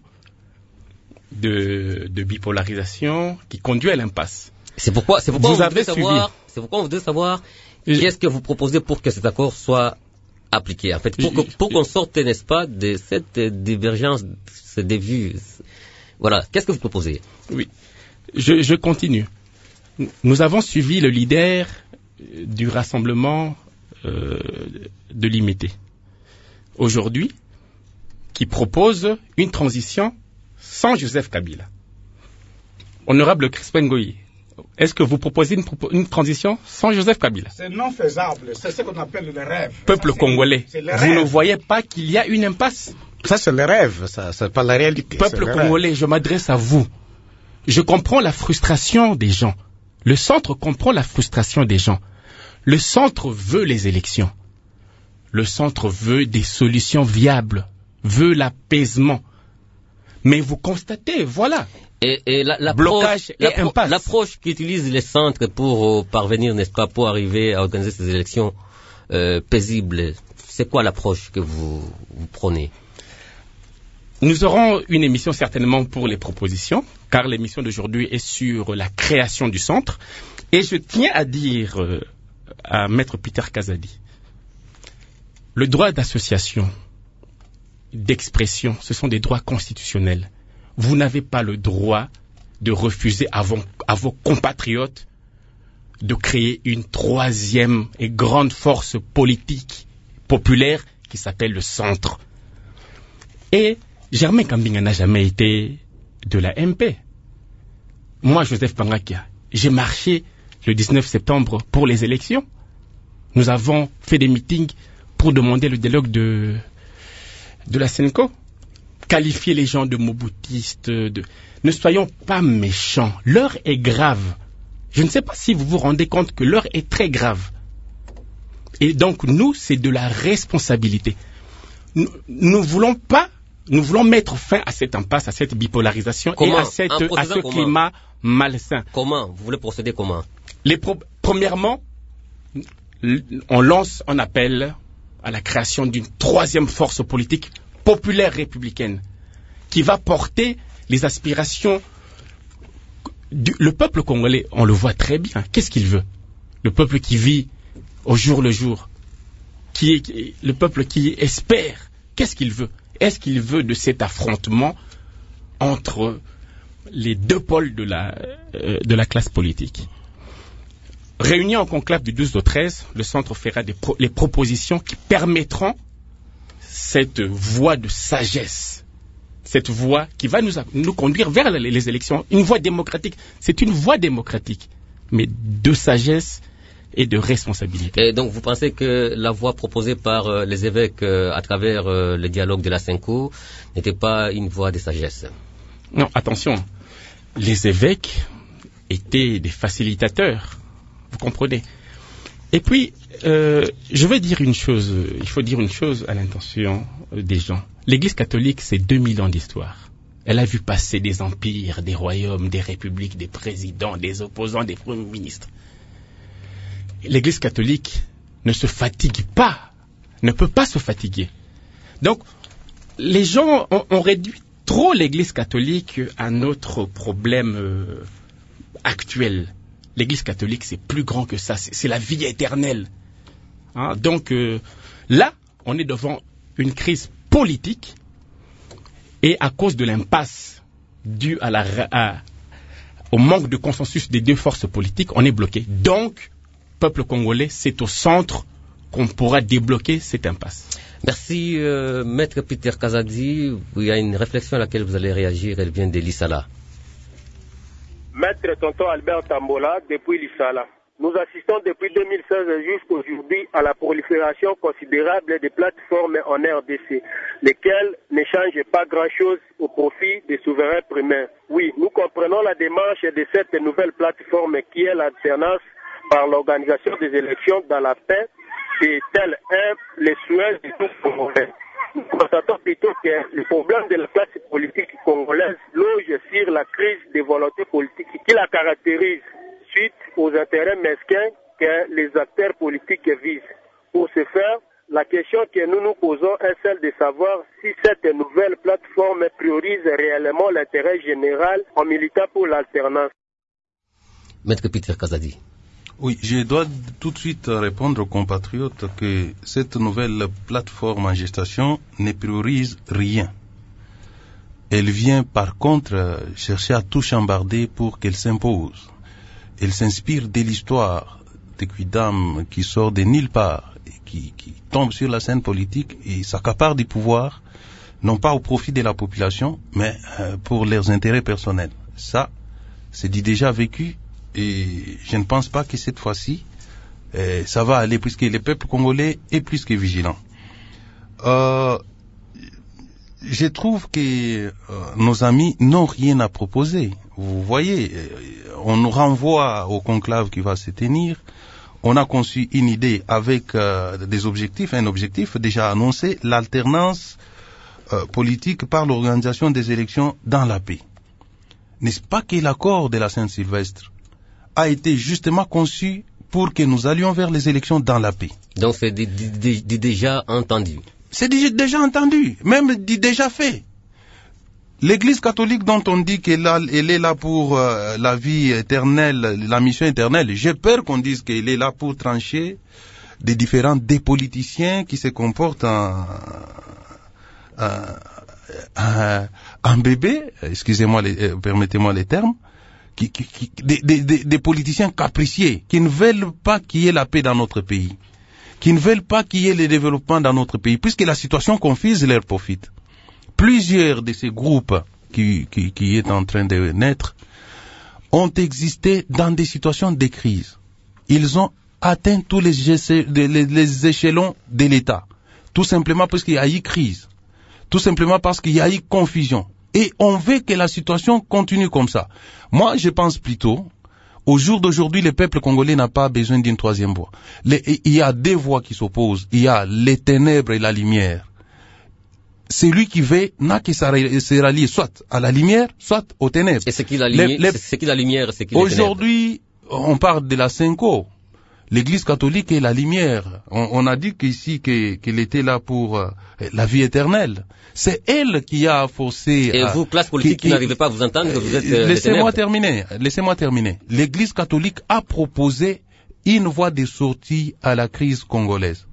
[SPEAKER 2] de, de bipolarisation qui conduit à l'impasse.
[SPEAKER 1] C'est pourquoi, c'est pourquoi
[SPEAKER 2] vous
[SPEAKER 1] on
[SPEAKER 2] avez
[SPEAKER 1] voudrait savoir, c'est pourquoi on voudrait savoir qu'est-ce que vous proposez pour que cet accord soit appliqué. En fait, pour, que, pour qu'on sorte, n'est-ce pas, de cette divergence, des vues. Voilà. Qu'est-ce que vous proposez?
[SPEAKER 2] Oui. Je, je continue. Nous avons suivi le leader du rassemblement euh, de l'Imité aujourd'hui, qui propose une transition sans Joseph Kabila. Honorable Crispin Ngoï, est-ce que vous proposez une, une transition sans Joseph Kabila?
[SPEAKER 4] C'est non faisable, c'est ce qu'on appelle le rêve.
[SPEAKER 2] Peuple
[SPEAKER 4] ça,
[SPEAKER 2] congolais,
[SPEAKER 4] c'est
[SPEAKER 2] vous
[SPEAKER 4] rêve.
[SPEAKER 2] ne voyez pas qu'il y a une impasse?
[SPEAKER 4] Ça, c'est le rêve, ça, c'est pas la réalité.
[SPEAKER 2] Peuple congolais, je m'adresse à vous. Je comprends la frustration des gens. Le centre comprend la frustration des gens. Le centre veut les élections. Le centre veut des solutions viables, veut l'apaisement. Mais vous constatez, voilà.
[SPEAKER 1] Et, et la, la
[SPEAKER 2] blocage et
[SPEAKER 1] l'appro-
[SPEAKER 2] impasse.
[SPEAKER 1] L'approche qu'utilisent les centres pour euh, parvenir, n'est-ce pas, pour arriver à organiser ces élections euh, paisibles, c'est quoi l'approche que vous, vous prenez?
[SPEAKER 2] Nous aurons une émission certainement pour les propositions, car l'émission d'aujourd'hui est sur la création du centre. Et je tiens à dire euh, à Maître Peter Kazadi, le droit d'association, d'expression, ce sont des droits constitutionnels. Vous n'avez pas le droit de refuser à vos, à vos compatriotes de créer une troisième et grande force politique populaire qui s'appelle le centre. Et Germain Kambinga n'a jamais été de la M P. Moi, Joseph Bangakia, j'ai marché le dix-neuf septembre pour les élections. Nous avons fait des meetings pour demander le dialogue de, de la Senco. Qualifier les gens de moboutistes. De... Ne soyons pas méchants. L'heure est grave. Je ne sais pas si vous vous rendez compte que l'heure est très grave. Et donc, nous, c'est de la responsabilité. Nous ne voulons pas, nous voulons mettre fin à cette impasse, à cette bipolarisation
[SPEAKER 1] comment?
[SPEAKER 2] et à, cette, à ce
[SPEAKER 1] comment?
[SPEAKER 2] climat malsain.
[SPEAKER 1] Comment? Vous voulez procéder comment?
[SPEAKER 2] Les pro- Premièrement, on lance un appel à la création d'une troisième force politique populaire républicaine qui va porter les aspirations du le peuple congolais. On le voit très bien. Qu'est-ce qu'il veut? Le peuple qui vit au jour le jour, qui, qui le peuple qui espère. Qu'est-ce qu'il veut? Est-ce qu'il veut de cet affrontement entre les deux pôles de la euh, de la classe politique? Réunis en conclave du douze au treize, le centre fera des pro- les propositions qui permettront cette voie de sagesse, cette voie qui va nous, nous conduire vers les, les élections, une voie démocratique. C'est une voie démocratique, mais de sagesse et de responsabilité.
[SPEAKER 1] Et donc vous pensez que la voie proposée par euh, les évêques euh, à travers euh, le dialogue de la Senco n'était pas une voie de sagesse?
[SPEAKER 2] Non, attention, les évêques étaient des facilitateurs, vous comprenez. Et puis, euh, je vais dire une chose, il faut dire une chose à l'intention des gens. L'Église catholique, c'est deux mille ans d'histoire. Elle a vu passer des empires, des royaumes, des républiques, des présidents, des opposants, des premiers ministres. L'Église catholique ne se fatigue pas, ne peut pas se fatiguer. Donc, les gens ont, ont réduit trop l'Église catholique à notre problème euh, actuel. L'Église catholique, c'est plus grand que ça, c'est, c'est la vie éternelle. Hein? Donc euh, là, on est devant une crise politique et à cause de l'impasse due à la, à, au manque de consensus des deux forces politiques, on est bloqué. Donc, peuple congolais, c'est au centre qu'on pourra débloquer cette impasse.
[SPEAKER 1] Merci, euh, Maître Peter Kazadi. Il y a une réflexion à laquelle vous allez réagir, elle vient d'Elisala.
[SPEAKER 8] Maître Tonton Albert Tambola, depuis l'Issala. Nous assistons depuis deux mille seize jusqu'à aujourd'hui à la prolifération considérable des plateformes en R D C, lesquelles ne changent pas grand-chose au profit des souverains primaires. Oui, nous comprenons la démarche de cette nouvelle plateforme qui est l'alternance par l'organisation des élections dans la paix, et tel est le souhait de tous Congolais. Nous constatons plutôt que le problème de la classe politique congolaise loge sur la crise des volontés politiques qui la caractérise suite aux intérêts mesquins que les acteurs politiques visent. Pour ce faire, la question que nous nous posons est celle de savoir si cette nouvelle plateforme priorise réellement l'intérêt général en militant pour l'alternance.
[SPEAKER 1] Maître Peter Kazadi.
[SPEAKER 6] Oui, je dois tout de suite répondre aux compatriotes que cette nouvelle plateforme en gestation ne priorise rien. Elle vient par contre chercher à tout chambarder pour qu'elle s'impose. Elle s'inspire de l'histoire de Quidam qui sort de nulle part et qui, qui tombe sur la scène politique et s'accapare du pouvoir, non pas au profit de la population, mais euh, pour leurs intérêts personnels. Ça, c'est du déjà vécu. Et je ne pense pas que cette fois-ci, euh, ça va aller, puisque le peuple congolais est plus que vigilant. Euh, je trouve que euh, nos amis n'ont rien à proposer. Vous voyez, on nous renvoie au conclave qui va se tenir. On a conçu une idée avec euh, des objectifs, un objectif déjà annoncé, l'alternance euh, politique par l'organisation des élections dans la paix. N'est-ce pas que l'accord de la Saint-Sylvestre a été justement conçu pour que nous allions vers les élections dans la paix.
[SPEAKER 1] Donc c'est d- d- d- déjà entendu.
[SPEAKER 6] C'est d- déjà entendu, même d- déjà fait. L'Église catholique dont on dit qu'elle a, elle est là pour euh, la vie éternelle, la mission éternelle, j'ai peur qu'on dise qu'elle est là pour trancher des différents des politiciens qui se comportent en, en, en, en bébé, excusez-moi, les, euh, permettez-moi les termes, Qui, qui, qui, des, des, des politiciens capricieux qui ne veulent pas qu'il y ait la paix dans notre pays, qui ne veulent pas qu'il y ait le développement dans notre pays, puisque la situation confise leur profite. Plusieurs de ces groupes qui, qui, qui est en train de naître ont existé dans des situations de crise. Ils ont atteint tous les, les, les échelons de l'État, tout simplement parce qu'il y a eu crise, tout simplement parce qu'il y a eu confusion. Et on veut que la situation continue comme ça. Moi, je pense plutôt, au jour d'aujourd'hui, le peuple congolais n'a pas besoin d'une troisième voie. Les, il y a deux voies qui s'opposent. Il y a les ténèbres et la lumière. Celui qui veut n'a qu'à se rallier soit à la lumière, soit aux ténèbres.
[SPEAKER 1] Et c'est qui la lumière, les, les... c'est qui la lumière, c'est qui les
[SPEAKER 6] Aujourd'hui, on parle de la Cinco. L'Église catholique est la lumière. On, on a dit qu'ici qu'elle était là pour euh, la vie éternelle. C'est elle qui a forcé.
[SPEAKER 1] Et à, vous, classe politique, qui, qui n'arrivez pas à vous entendre, que vous êtes. Euh,
[SPEAKER 6] laissez-moi terminer. Laissez-moi terminer. L'Église catholique a proposé une voie de sortie à la crise congolaise.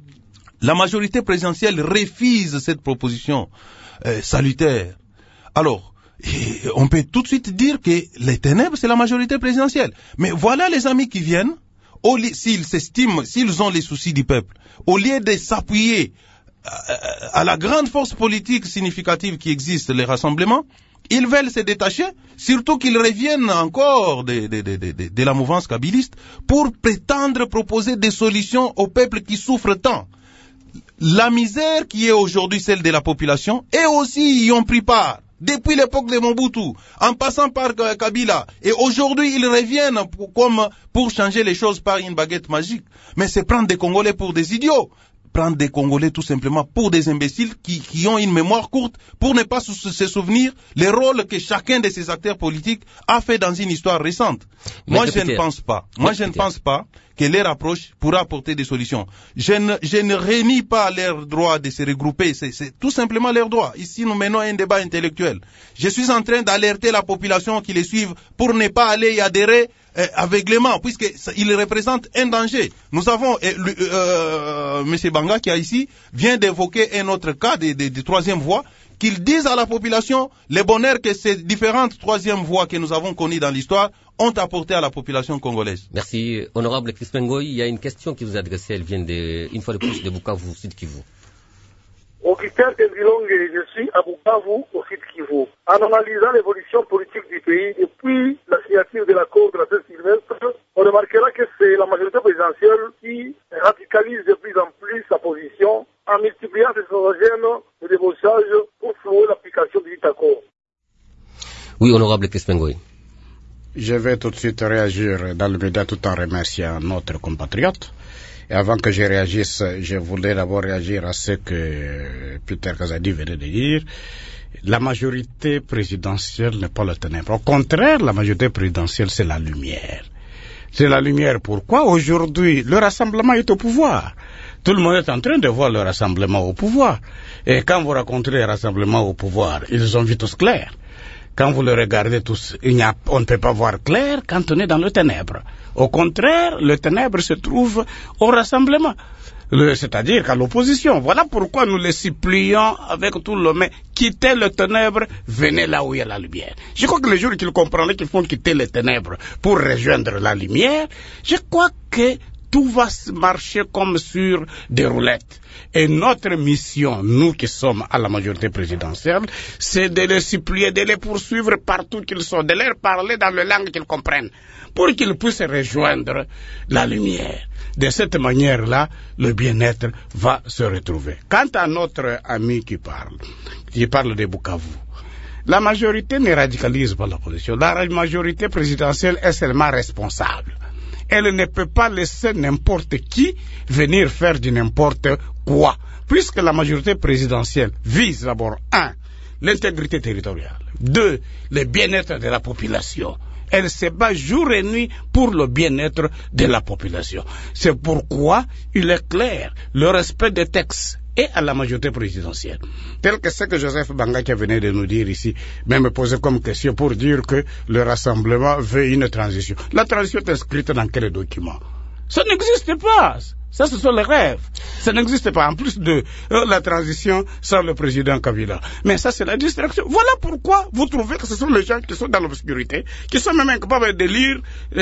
[SPEAKER 6] La majorité présidentielle refuse cette proposition euh, salutaire. Alors, on peut tout de suite dire que les ténèbres, c'est la majorité présidentielle. Mais voilà les amis qui viennent. Au lieu, s'ils s'estiment, s'ils ont les soucis du peuple, au lieu de s'appuyer à, à la grande force politique significative qui existe, les rassemblements, ils veulent se détacher, surtout qu'ils reviennent encore de, de, de, de, de la mouvance kabyliste pour prétendre proposer des solutions au peuple qui souffre tant. La misère qui est aujourd'hui celle de la population, et aussi y ont pris part. Depuis l'époque de Mobutu, en passant par Kabila, et aujourd'hui ils reviennent pour, comme pour changer les choses par une baguette magique. Mais c'est prendre des Congolais pour des idiots, prendre des Congolais tout simplement pour des imbéciles qui, qui ont une mémoire courte, pour ne pas se, se souvenir les rôles que chacun de ces acteurs politiques a fait dans une histoire récente. Mais moi je ne pense pas, moi je ne pense pas que leur approche pourra apporter des solutions. Je ne, je ne renie pas leur droit de se regrouper, c'est, c'est tout simplement leur droit. Ici, nous menons un débat intellectuel. Je suis en train d'alerter la population qui les suivent pour ne pas aller y adhérer euh, aveuglément, puisqu'ils représentent un danger. Nous avons, euh, euh, M. Banga, qui est ici, vient d'évoquer un autre cas de, de, de troisième voie, qu'ils disent à la population le bonheur que ces différentes troisièmes voies que nous avons connues dans l'histoire ont apporté à la population congolaise.
[SPEAKER 1] Merci. Honorable Crispin Goy, il y a une question qui vous est adressée, elle vient de, une fois de plus de Bukavu, Sud Kivu.
[SPEAKER 7] Ok, Christian Tendilongue, je suis à Bukavu, au sud Kivu. En analysant l'évolution politique du pays depuis la signature de l'accord de la Saint-Sylvestre, on remarquera que c'est la majorité présidentielle qui radicalise de plus en plus sa position en multipliant ses stratagèmes de débauchage pour flouer l'application du dit accord.
[SPEAKER 1] Oui, honorable Crispin Ngoy.
[SPEAKER 4] Je vais tout de suite réagir dans le média tout en remerciant notre compatriote. Et avant que je réagisse, je voulais d'abord réagir à ce que Peter Kazadi venait de dire. La majorité présidentielle n'est pas le ténèbre. Au contraire, la majorité présidentielle, c'est la lumière. C'est la lumière. Pourquoi? Aujourd'hui, le rassemblement est au pouvoir. Tout le monde est en train de voir le rassemblement au pouvoir. Et quand vous rencontrez le rassemblement au pouvoir, ils ont vu tous clair. Quand vous le regardez tous, il n'y a, on ne peut pas voir clair quand on est dans le ténèbre. Au contraire, le ténèbre se trouve au rassemblement, le, c'est-à-dire qu'à l'opposition. Voilà pourquoi nous les supplions avec tout le monde, quittez le ténèbre, venez là où il y a la lumière. Je crois que les jours qu'ils comprendraient qu'ils font quitter le ténèbre pour rejoindre la lumière, je crois que tout va marcher comme sur des roulettes. Et notre mission, nous qui sommes à la majorité présidentielle, c'est de les supplier, de les poursuivre partout qu'ils sont, de leur parler dans la langue qu'ils comprennent, pour qu'ils puissent rejoindre la lumière. De cette manière-là, le bien-être va se retrouver. Quant à notre ami qui parle, qui parle de Bukavu, la majorité ne radicalise pas l'opposition. La majorité présidentielle est seulement responsable. Elle ne peut pas laisser n'importe qui venir faire du n'importe quoi, puisque la majorité présidentielle vise d'abord, un, l'intégrité territoriale, deux, le bien-être de la population. Elle se bat jour et nuit pour le bien-être de la population. C'est pourquoi il est clair, le respect des textes et à la majorité présidentielle. Tel que ce que Joseph Bangaki venait de nous dire ici, même posé comme question pour dire que le rassemblement veut une transition. La transition est inscrite dans quel document? Ça n'existe pas. Ça, ce sont les rêves. Ça n'existe pas. En plus de euh, la transition sans le président Kabila. Mais ça, c'est la distraction. Voilà pourquoi vous trouvez que ce sont les gens qui sont dans l'obscurité, qui sont même incapables de lire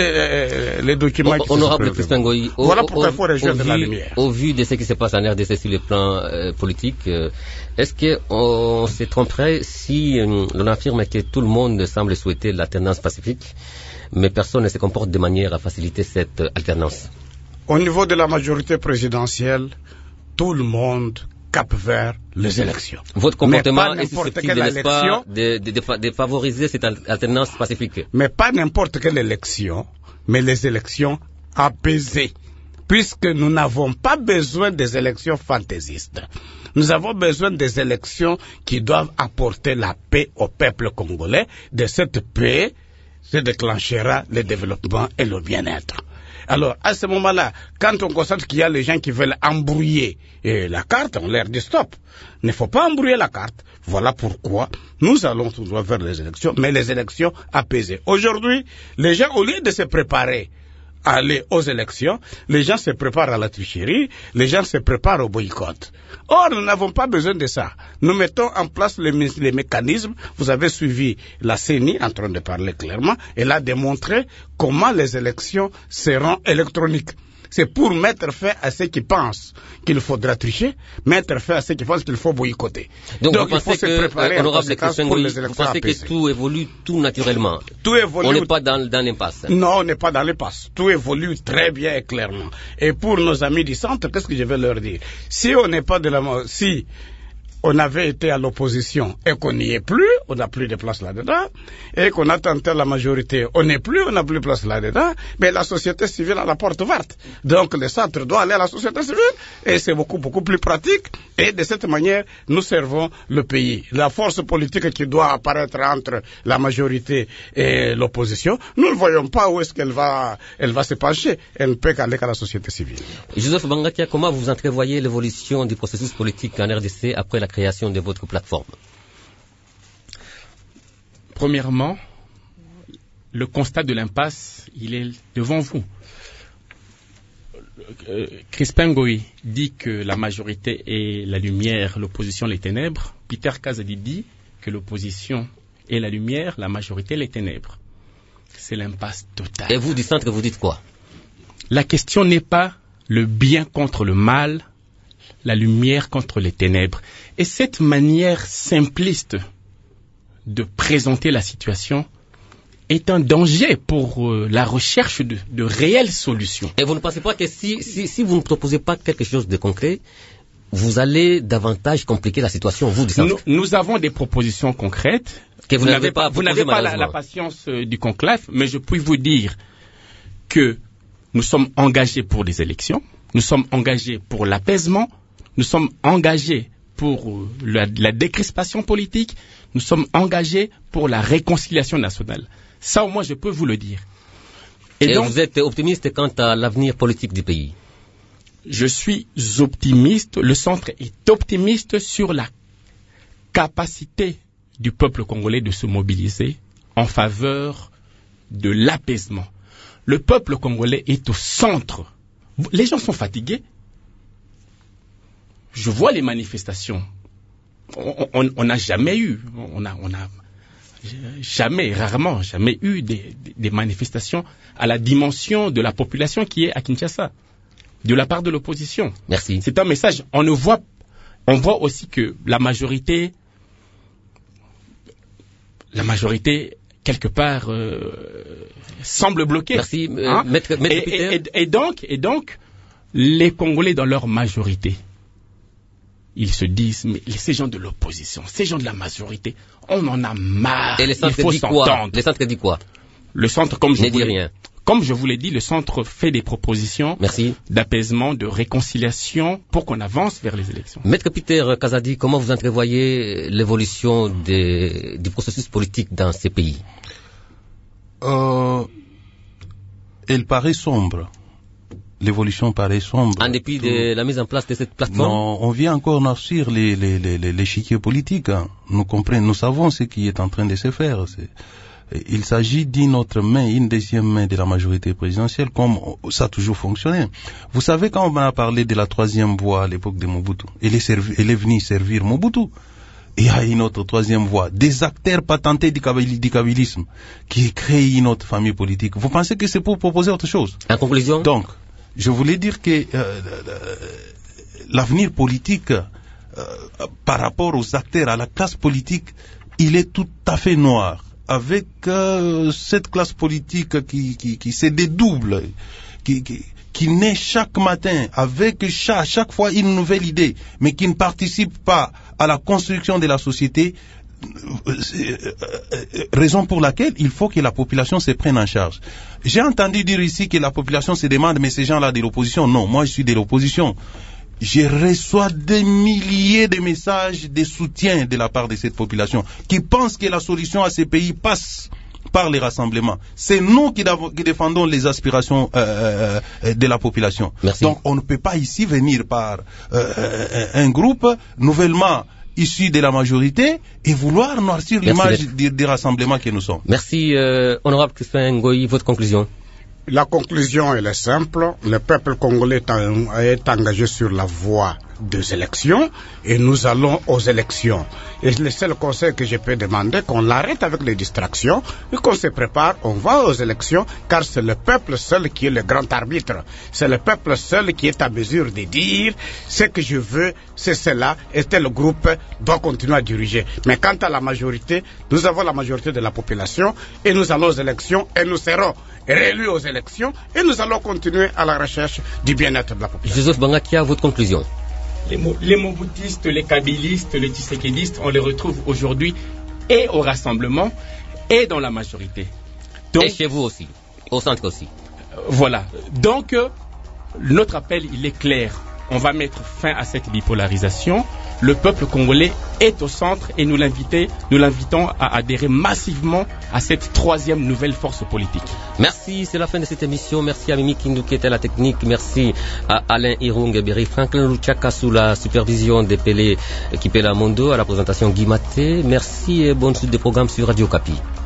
[SPEAKER 4] euh, les documents
[SPEAKER 1] o
[SPEAKER 7] qui
[SPEAKER 1] Honorable Christian Ngoy,
[SPEAKER 7] voilà pourquoi il faut rejoindre la
[SPEAKER 1] vu,
[SPEAKER 7] lumière.
[SPEAKER 1] Au vu de ce qui se passe en R D C sur le plan euh, politique, euh, est-ce qu'on se tromperait si euh, l'on affirme que tout le monde semble souhaiter l'alternance pacifique, mais personne ne se comporte de manière à faciliter cette euh, alternance?
[SPEAKER 4] Au niveau de la majorité présidentielle, tout le monde cap vers les élections.
[SPEAKER 1] Votre comportement
[SPEAKER 4] est
[SPEAKER 1] susceptible, n'est-ce pas, de, de, de, de favoriser cette alternance pacifique?
[SPEAKER 4] Mais pas n'importe quelle élection, mais les élections apaisées. Puisque nous n'avons pas besoin des élections fantaisistes. Nous avons besoin des élections qui doivent apporter la paix au peuple congolais. De cette paix se déclenchera le développement et le bien-être. Alors, à ce moment-là, quand on constate qu'il y a les gens qui veulent embrouiller eh, la carte, on leur dit stop. Il ne faut pas embrouiller la carte. Voilà pourquoi nous allons tout droit vers les élections, mais les élections apaisées. Aujourd'hui, les gens, au lieu de se préparer à aller aux élections, les gens se préparent à la tricherie, les gens se préparent au boycott. Or, nous n'avons pas besoin de ça. Nous mettons en place les, mé les mécanismes. Vous avez suivi la C E N I en train de parler clairement. Elle a démontré comment les élections seront électroniques. C'est pour mettre fin à ceux qui pensent qu'il faudra tricher, mettre fin à ceux qui pensent qu'il faut boycotter.
[SPEAKER 1] Donc,
[SPEAKER 4] Donc
[SPEAKER 1] vous
[SPEAKER 4] il faut
[SPEAKER 1] pensez
[SPEAKER 4] se
[SPEAKER 1] que,
[SPEAKER 4] préparer
[SPEAKER 1] euh,
[SPEAKER 4] en conséquence pour les
[SPEAKER 1] vous
[SPEAKER 4] élections
[SPEAKER 1] pensez que
[SPEAKER 4] apaisées.
[SPEAKER 1] tout évolue tout naturellement?
[SPEAKER 4] Tout évolue.
[SPEAKER 1] On n'est pas dans, dans l'impasse?
[SPEAKER 4] Non, on n'est pas dans l'impasse. Tout évolue très bien et clairement. Et pour nos amis du centre, qu'est-ce que je vais leur dire? Si on n'est pas de la... Si on avait été à l'opposition et qu'on n'y est plus, on n'a plus de place là-dedans, et qu'on a tenté la majorité, on n'est plus, on n'a plus de place là-dedans, mais la société civile a la porte ouverte. Donc le centre doit aller à la société civile, et c'est beaucoup, beaucoup plus pratique, et de cette manière, nous servons le pays. La force politique qui doit apparaître entre la majorité et l'opposition, nous ne voyons pas où est-ce qu'elle va, elle va se pencher. Elle ne peut qu'aller qu'à la société civile.
[SPEAKER 1] Joseph Bangakia, comment vous entrevoyez l'évolution du processus politique en R D C après la création de votre plateforme?
[SPEAKER 2] Premièrement, le constat de l'impasse, il est devant vous. Euh, Crispin Ngoy dit que la majorité est la lumière, l'opposition les ténèbres. Peter Kazadi dit que l'opposition est la lumière, la majorité les ténèbres. C'est l'impasse totale.
[SPEAKER 1] Et vous, du centre, vous dites quoi?
[SPEAKER 2] La question n'est pas le bien contre le mal. la lumière contre les ténèbres. Et cette manière simpliste de présenter la situation est un danger pour euh, la recherche de, de réelles solutions.
[SPEAKER 1] Et vous ne pensez pas que si, si, si vous ne proposez pas quelque chose de concret, vous allez davantage compliquer la situation, vous, du centre?
[SPEAKER 2] Nous, nous avons des propositions concrètes.
[SPEAKER 1] Que vous, vous n'avez pas,
[SPEAKER 2] vous n'avez pas la, la patience euh, du conclave, mais je puis vous dire que nous sommes engagés pour des élections, nous sommes engagés pour l'apaisement, nous sommes engagés pour euh, la, la décrispation politique, nous sommes engagés pour la réconciliation nationale. Ça, au moins, je peux vous le dire.
[SPEAKER 1] Et, Et donc, vous êtes optimiste quant à l'avenir politique du pays?
[SPEAKER 2] Je suis optimiste, le centre est optimiste sur la capacité du peuple congolais de se mobiliser en faveur de l'apaisement. Le peuple congolais est au centre. Les gens sont fatigués. Je vois les manifestations. On n'a jamais eu, on a, on a jamais, rarement, jamais eu des, des manifestations à la dimension de la population qui est à Kinshasa, de la part de l'opposition.
[SPEAKER 1] Merci.
[SPEAKER 2] C'est un message. On ne voit, on voit aussi que la majorité, la majorité quelque part euh, semble bloquée.
[SPEAKER 1] Merci, euh, hein? Maître, Maître
[SPEAKER 2] et, et, et, et donc, et donc, les Congolais dans leur majorité, ils se disent, mais ces gens de l'opposition, ces gens de la majorité, on en a marre.
[SPEAKER 1] Et le centre dit quoi? Le centre dit quoi?
[SPEAKER 2] Le centre, comme je,
[SPEAKER 1] ne dit rien.
[SPEAKER 2] Comme je vous l'ai dit, le centre fait des propositions
[SPEAKER 1] Merci.
[SPEAKER 2] d'apaisement, de réconciliation pour qu'on avance vers les élections.
[SPEAKER 1] Maître Peter Kazadi, comment vous entrevoyez l'évolution des, du processus politique dans ces pays?
[SPEAKER 6] euh, Elle paraît sombre. L'évolution paraît sombre.
[SPEAKER 1] En dépit de la mise en place de cette plateforme?
[SPEAKER 6] Non, on vient encore noircir les, les, les, les, l'échiquier politique. Hein. Nous comprenons, nous savons ce qui est en train de se faire. C'est, il s'agit d'une autre main, une deuxième main de la majorité présidentielle, comme ça a toujours fonctionné. Vous savez, quand on a parlé de la troisième voie à l'époque de Mobutu, elle est, servi, elle est venue servir Mobutu. Il y a une autre troisième voie, des acteurs patentés du kabylisme qui créent une autre famille politique. Vous pensez que c'est pour proposer autre chose?
[SPEAKER 1] En conclusion?
[SPEAKER 6] Donc, je voulais dire que euh, l'avenir politique, euh, par rapport aux acteurs, à la classe politique, il est tout à fait noir. Avec euh, cette classe politique qui, qui, qui se dédouble, qui, qui, qui naît chaque matin avec chaque, chaque fois une nouvelle idée, mais qui ne participe pas à la construction de la société, raison pour laquelle il faut que la population se prenne en charge. J'ai entendu dire ici que la population se demande, mais ces gens-là de l'opposition, non, moi je suis de l'opposition. Je reçois des milliers de messages de soutien de la part de cette population qui pense que la solution à ces pays passe par les rassemblements. C'est nous qui, qui défendons les aspirations euh, euh, de la population.
[SPEAKER 1] Merci.
[SPEAKER 6] Donc on ne peut pas ici venir par euh, un groupe nouvellement issu de la majorité et vouloir noircir l'image des, des rassemblements que nous sommes.
[SPEAKER 1] Merci, euh, honorable Crispin Ngoyi, votre conclusion?
[SPEAKER 4] La conclusion, elle est simple. Le peuple congolais est engagé sur la voie des élections et nous allons aux élections. Et le seul conseil que je peux demander, qu'on l'arrête avec les distractions et qu'on se prépare, on va aux élections, car c'est le peuple seul qui est le grand arbitre. C'est le peuple seul qui est à mesure de dire ce que je veux, c'est cela, et tel groupe doit continuer à diriger. Mais quant à la majorité, nous avons la majorité de la population et nous allons aux élections et nous serons réélus aux élections et nous allons continuer à la recherche du bien-être de la population.
[SPEAKER 1] Joseph Bangakia, votre conclusion?
[SPEAKER 2] Les, les mobutistes, les kabylistes, les tshisekidistes, on les retrouve aujourd'hui et au rassemblement et dans la majorité.
[SPEAKER 1] Donc, et chez vous aussi, au centre aussi.
[SPEAKER 2] Euh, voilà. Donc, euh, notre appel, il est clair. On va mettre fin à cette bipolarisation. Le peuple congolais est au centre et nous, nous l'invitons à adhérer massivement à cette troisième nouvelle force politique.
[SPEAKER 1] Merci, c'est la fin de cette émission. Merci à Mimi Kindou qui était à la technique. Merci à Alain Irungeberi, Franklin Luchaka sous la supervision de Pelé Kipela Mondo, à la présentation Guy Maté. Merci et bonne suite des programmes sur Radio Kapi.